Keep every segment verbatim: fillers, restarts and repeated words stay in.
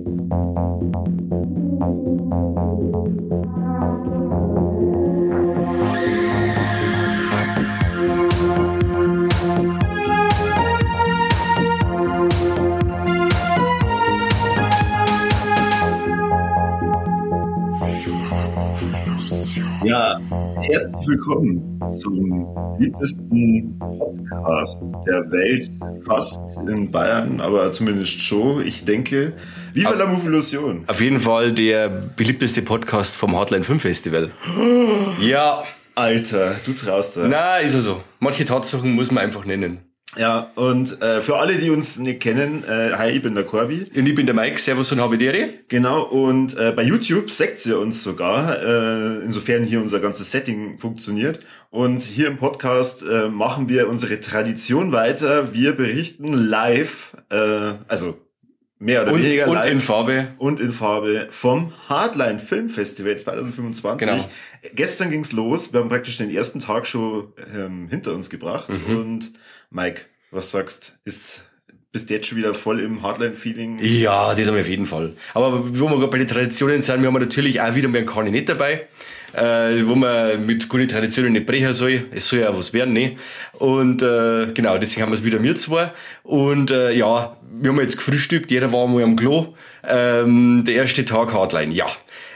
Ja, herzlich willkommen zum beliebtesten Podcast der Welt, fast in Bayern, aber zumindest schon, ich denke. Viva la Movilusion! Auf jeden Fall der beliebteste Podcast vom Hardline fünf Festival. Ja. Alter, du traust da. Na, ist ja so. Manche Tatsachen muss man einfach nennen. Ja, und äh, für alle, die uns nicht kennen, äh, hi, ich bin der Corby. Und ich bin der Mike, servus und habidere. Genau, und äh, bei YouTube seht ihr uns sogar, äh, insofern hier unser ganzes Setting funktioniert. Und hier im Podcast äh, machen wir unsere Tradition weiter. Wir berichten live, äh, also mehr oder und, weniger und live. Und in Farbe. Und in Farbe vom Hardline Film Festival zwanzig fünfundzwanzig. Genau. Gestern ging's los, wir haben praktisch den ersten Tag schon ähm, hinter uns gebracht. Mhm. Und Mike, was sagst du? Ist, bist du jetzt schon wieder voll im Hardline-Feeling? Ja, das haben wir auf jeden Fall. Aber wo wir gerade bei den Traditionen sind, wir haben natürlich auch wieder mehr einen Kani nicht dabei, äh, wo man mit guten Traditionen nicht brechen soll. Es soll ja auch was werden, ne? Und äh, genau, deswegen haben wir es wieder wir zwei. Und äh, ja, wir haben jetzt gefrühstückt, jeder war mal am Klo. Ähm, der erste Tag Hardline, ja.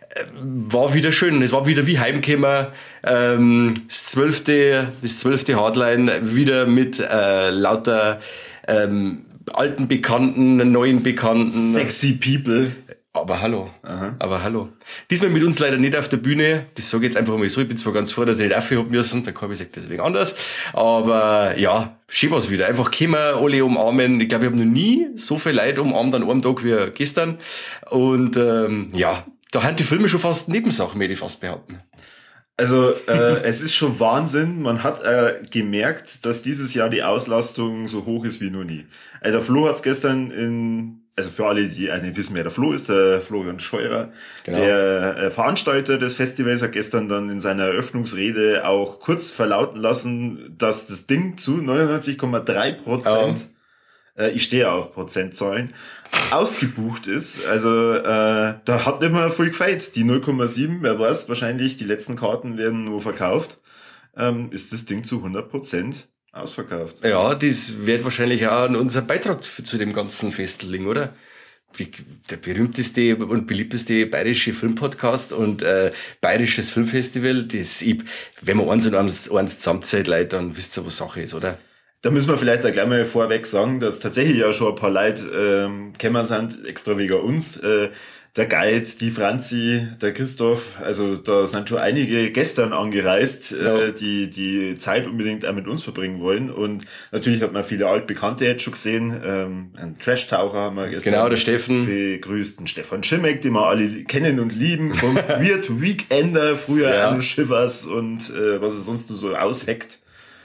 War wieder schön, es war wieder wie heimgekommen. Ähm, das zwölfte, das zwölfte Hardline wieder mit äh, lauter ähm, alten Bekannten, neuen Bekannten. Sexy People. Aber hallo, Aha. aber hallo. Diesmal mit uns leider nicht auf der Bühne. Das sage ich jetzt einfach mal so. Ich bin zwar ganz froh, dass ich nicht aufhören müssen. Der Korbi sagt deswegen anders. Aber ja, schön war's wieder. Einfach kommen, alle umarmen. Ich glaube, ich habe noch nie so viel Leute umarmt an einem Tag wie gestern. Und ähm, ja, da sind die Filme schon fast Nebensachen, würde ich fast behaupten. Also äh, es ist schon Wahnsinn. Man hat äh, gemerkt, dass dieses Jahr die Auslastung so hoch ist wie noch nie. Also der Flo hat's gestern in, also für alle, die einen wissen, wer der Flo ist, der Florian Scheurer, genau. Der äh, Veranstalter des Festivals, hat gestern dann in seiner Eröffnungsrede auch kurz verlauten lassen, dass das Ding zu neunundneunzig Komma drei Prozent, ja. Ich stehe auf Prozentzahlen, ausgebucht ist. Also äh, da hat nicht mehr viel gefällt. Die null Komma sieben, wer weiß, wahrscheinlich die letzten Karten werden nur verkauft. Ähm, ist das Ding zu hundert Prozent ausverkauft. Ja, das wird wahrscheinlich auch unser Beitrag zu dem ganzen Festival, oder? Wie, der berühmteste und beliebteste bayerische Filmpodcast und äh, bayerisches Filmfestival. Das, ich, wenn man eins und eins, eins zusammenzählt, Leute, dann wisst ihr, was Sache ist, oder? Da müssen wir vielleicht auch gleich mal vorweg sagen, dass tatsächlich ja schon ein paar Leute ähm, gekommen sind, extra wegen uns. Äh, der Guide, die Franzi, der Christoph, also da sind schon einige gestern angereist, ja. äh, die die Zeit unbedingt auch mit uns verbringen wollen. Und natürlich hat man viele Altbekannte jetzt schon gesehen. Ähm, einen Trash-Taucher haben wir gestern genau, der Steffen. begrüßt, den Stefan Schimmeck, den wir alle kennen und lieben, vom Weird Weekender, früher ja. an Shivers und äh, was es sonst nur so ausheckt.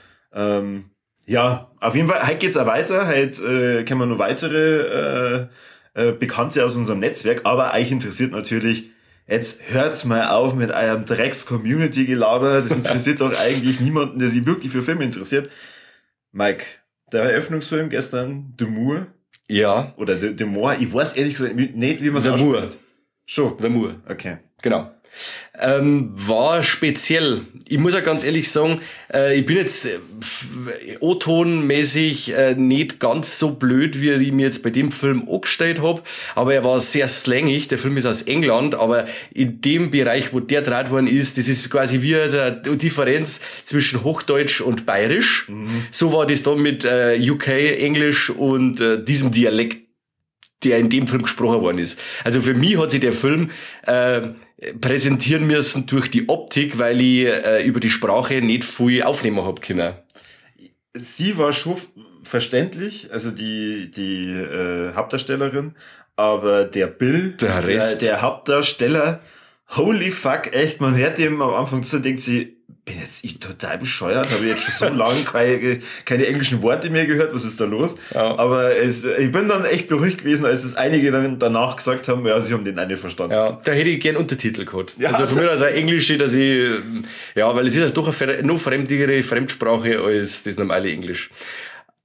Ähm, Ja, auf jeden Fall, heute geht's auch weiter, heute äh, kennen wir noch weitere äh, äh, Bekannte aus unserem Netzwerk, aber euch interessiert natürlich, jetzt hört's mal auf mit eurem Drecks-Community-Gelaber, das interessiert doch eigentlich niemanden, der sich wirklich für Filme interessiert. Mike, der Eröffnungsfilm gestern, The Moor. Ja. Oder The, The Moor, ich weiß ehrlich gesagt nicht, wie man es ausspricht. The Moor. Schon. The Moor. Okay. Genau. Ähm, war speziell. Ich muss ja ganz ehrlich sagen, äh, ich bin jetzt äh, O-Ton-mäßig äh, nicht ganz so blöd, wie ich mir jetzt bei dem Film angestellt habe, aber er war sehr slangig. Der Film ist aus England, aber in dem Bereich, wo der gedreht worden ist, das ist quasi wie eine Differenz zwischen Hochdeutsch und Bayerisch. Mhm. So war das dann mit äh, U K, Englisch und äh, diesem Dialekt, der in dem Film gesprochen worden ist. Also für mich hat sich der Film äh, präsentieren müssen durch die Optik, weil ich äh, über die Sprache nicht viel aufnehmen hab können. Sie war schon verständlich, also die die äh, Hauptdarstellerin, aber der Bill, der, Rest. der, der Hauptdarsteller, holy fuck, echt, man hört dem am Anfang zu, denkt sie, bin jetzt ich total bescheuert, habe jetzt schon so lange keine, keine englischen Worte mehr gehört, was ist da los? Ja. Aber es, ich bin dann echt beruhigt gewesen, als es einige dann danach gesagt haben, ja, sie haben den auch nicht verstanden. Ja, da hätte ich gern Untertitel gehabt. Ja, also von mir aus auch Englisch, dass ich, ja, weil es ist ja doch eine noch fremdere Fremdsprache als das normale Englisch.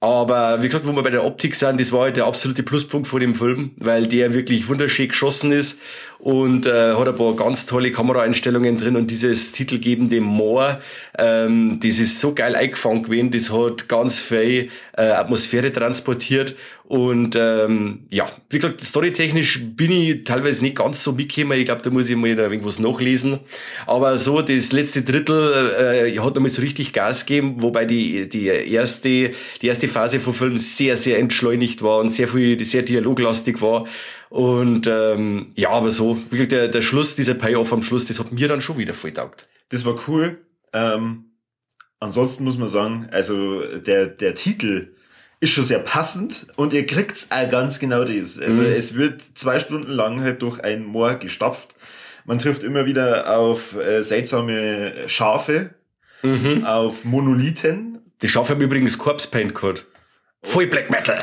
Aber wie gesagt, wo wir bei der Optik sind, das war halt der absolute Pluspunkt von dem Film, weil der wirklich wunderschön geschossen ist und äh, hat ein paar ganz tolle Kameraeinstellungen drin und dieses titelgebende Moor, ähm, das ist so geil eingefangen gewesen, das hat ganz viel äh, Atmosphäre transportiert und ähm, ja, wie gesagt, storytechnisch bin ich teilweise nicht ganz so mitgekommen, ich glaube, da muss ich mal noch irgendwas nachlesen, aber so das letzte Drittel äh, hat nochmal so richtig Gas gegeben, wobei die die erste die erste Phase vom Film sehr, sehr entschleunigt war und sehr viel, sehr dialoglastig war. Und ähm, ja, aber so, wirklich der, der Schluss, dieser Payoff am Schluss, das hat mir dann schon wieder voll getaugt. Das war cool. Ähm, ansonsten muss man sagen, also der, der Titel ist schon sehr passend und ihr kriegt's auch ganz genau das. Also mhm. es wird zwei Stunden lang halt durch ein Moor gestapft. Man trifft immer wieder auf äh, seltsame Schafe, mhm. auf Monolithen. Die Schafe haben übrigens Corpse Paint gehabt. Voll Black Metal.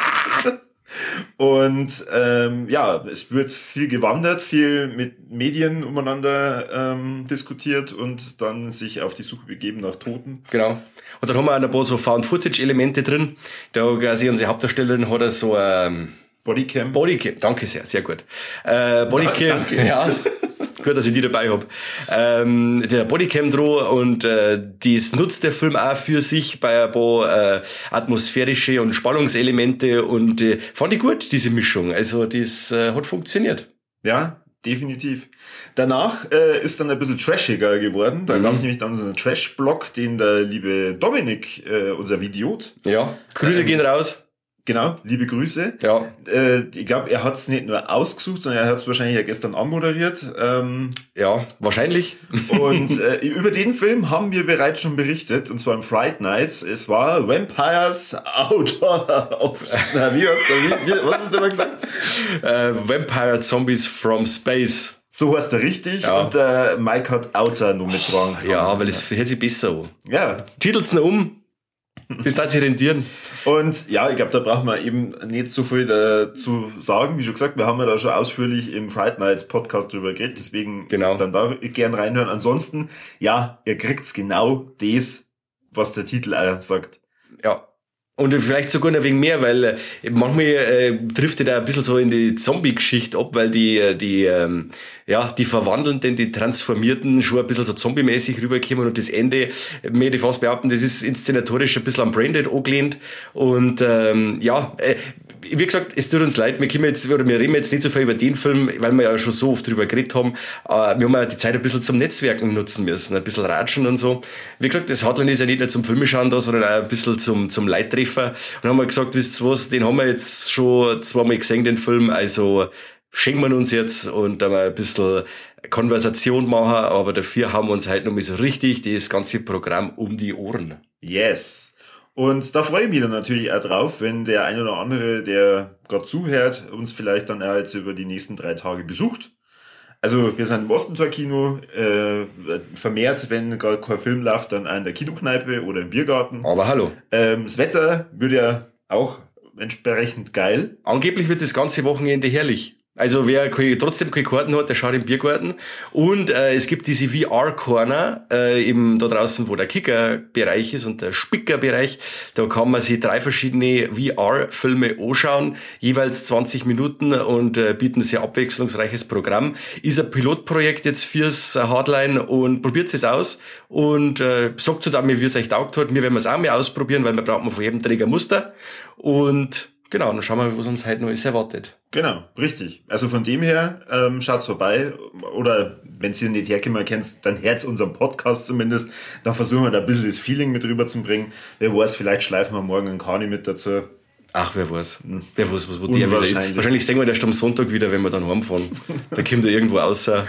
Und ähm, ja, es wird viel gewandert, viel mit Medien umeinander ähm, diskutiert und dann sich auf die Suche begeben nach Toten. Genau. Und dann haben wir auch ein paar so Found-Footage-Elemente drin. Da quasi unsere Hauptdarstellerin hat so ein Bodycam. Bodycam, danke sehr, sehr gut. Äh, Bodycam, da, ja. Gut, dass ich die dabei hab. Ähm, der Bodycam drauf und äh, das nutzt der Film auch für sich bei ein paar äh, atmosphärische und Spannungselemente und äh, fand ich gut, diese Mischung. Also das äh, hat funktioniert. Ja, definitiv. Danach äh, ist dann ein bisschen trashiger geworden. Da mhm. gab es nämlich dann so einen Trash-Blog, den der liebe Dominik, äh, unser Videot. Ja, Grüße ähm, gehen raus. Genau, liebe Grüße. Ja. Äh, ich glaube, er hat es nicht nur ausgesucht, sondern er hat es wahrscheinlich ja gestern anmoderiert. Ähm, ja, wahrscheinlich. Und äh, über den Film haben wir bereits schon berichtet, und zwar im Fright Nights. Es war Vampires Out of... Na, wie hast du, wie, was hast du immer gesagt? Äh, Vampire Zombies from Space. So heißt er richtig. Ja. Und äh, Mike hat Outer noch mit dran. Ja, weil es hört sich besser an. Ja. Titelt's noch um. Das darf sich rentieren. Und ja, ich glaube, da braucht man eben nicht so viel dazu sagen. Wie schon gesagt, wir haben ja da schon ausführlich im Fright Nights Podcast drüber geredet, deswegen genau. dann da gern reinhören. Ansonsten, ja, ihr kriegt's genau das, was der Titel auch sagt. Ja. Und vielleicht sogar noch wegen mehr, weil äh, manchmal äh, trifft er ein bisschen so in die Zombie-Geschichte ab, weil die, die, ähm, ja, die Verwandelnden, die Transformierten schon ein bisschen so zombie-mäßig rüberkommen und das Ende, mir die fast behaupten, das ist inszenatorisch ein bisschen am Braindead angelehnt und ähm, ja, äh, wie gesagt, es tut uns leid, wir können jetzt, oder wir reden jetzt nicht so viel über den Film, weil wir ja schon so oft drüber geredet haben. Wir haben ja die Zeit ein bisschen zum Netzwerken nutzen müssen, ein bisschen ratschen und so. Wie gesagt, das Hotline ist ja nicht nur zum Filmeschauen da, sondern auch ein bisschen zum, zum Leittreffer. Und haben wir gesagt, wisst ihr was, den haben wir jetzt schon zweimal gesehen, den Film, also schenken wir uns jetzt und da mal ein bisschen Konversation machen, aber dafür haben wir uns halt noch mal so richtig das ganze Programm um die Ohren. Yes. Und da freue ich mich dann natürlich auch drauf, wenn der ein oder andere, der gerade zuhört, uns vielleicht dann auch jetzt über die nächsten drei Tage besucht. Also wir sind im Ostentor-Kino, äh, vermehrt, wenn gerade kein Film läuft, dann auch in der Kinokneipe oder im Biergarten. Aber hallo. Ähm, das Wetter wird ja auch entsprechend geil. Angeblich wird das ganze Wochenende herrlich. Also wer trotzdem keine Karten hat, der schaut im Biergarten. Und äh, es gibt diese V R-Corner, äh, eben da draußen, wo der Kicker-Bereich ist und der Spicker-Bereich. Da kann man sich drei verschiedene V R-Filme anschauen, jeweils zwanzig Minuten und äh, bieten ein sehr abwechslungsreiches Programm. Ist ein Pilotprojekt jetzt fürs Hardline und probiert es aus und äh, sagt uns auch mal, wie es euch taugt hat. Wir werden es auch mal ausprobieren, weil wir brauchen von jedem Träger Muster. Und genau, dann schauen wir, was uns heute noch alles erwartet. Genau, richtig. Also von dem her, ähm, schaut's vorbei. Oder wenn ihr nicht herkommen kennst, dann hört unseren Podcast zumindest. Dann versuchen wir da ein bisschen das Feeling mit rüberzubringen. Wer weiß, vielleicht schleifen wir morgen einen Kani mit dazu. Ach, wer weiß. Hm. Wer weiß, was, wo der wieder ist. Wahrscheinlich sehen wir den erst am Sonntag wieder, wenn wir dann heimfahren. Da kommt er irgendwo raus. äh,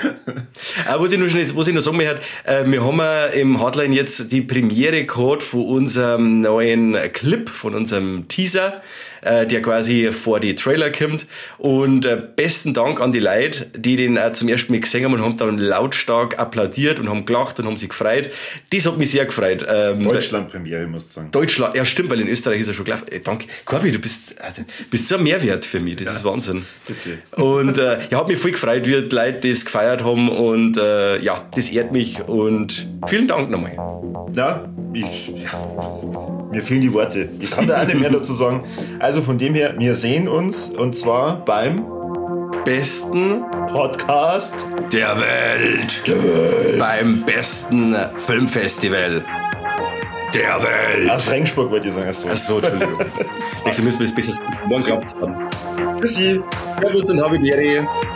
was, ich noch schnell, was ich noch sagen möchte, äh, wir haben im Hardline jetzt die Premiere gehabt von unserem neuen Clip, von unserem Teaser, äh, der quasi vor die Trailer kommt. Und äh, besten Dank an die Leute, die den äh, zum ersten Mal gesehen haben und haben dann lautstark applaudiert und haben gelacht und haben sich gefreut. Das hat mich sehr gefreut. Ähm, Deutschland-Premiere, musst du sagen. Deutschland, ja stimmt, weil in Österreich ist er schon gelaufen. Äh, danke. Corby, du bist, äh, bist so ein Mehrwert für mich, das ja. ist Wahnsinn. Bitte. Und äh, ja, hat mich voll gefreut, wie die Leute das gefeiert haben und äh, ja, das ehrt mich und vielen Dank nochmal. Ja, ich, ja, mir fehlen die Worte. Ich kann da auch nicht mehr dazu sagen. Also von dem her, wir sehen uns und zwar beim besten Podcast der Welt. der Welt. Beim besten Filmfestival der Welt. Aus Regensburg wollte ich sagen. Achso, Ach so, Entschuldigung. Nächstes müssen wir es besser morgen gehabt haben. Tschüssi. Servus und habe die Ehre.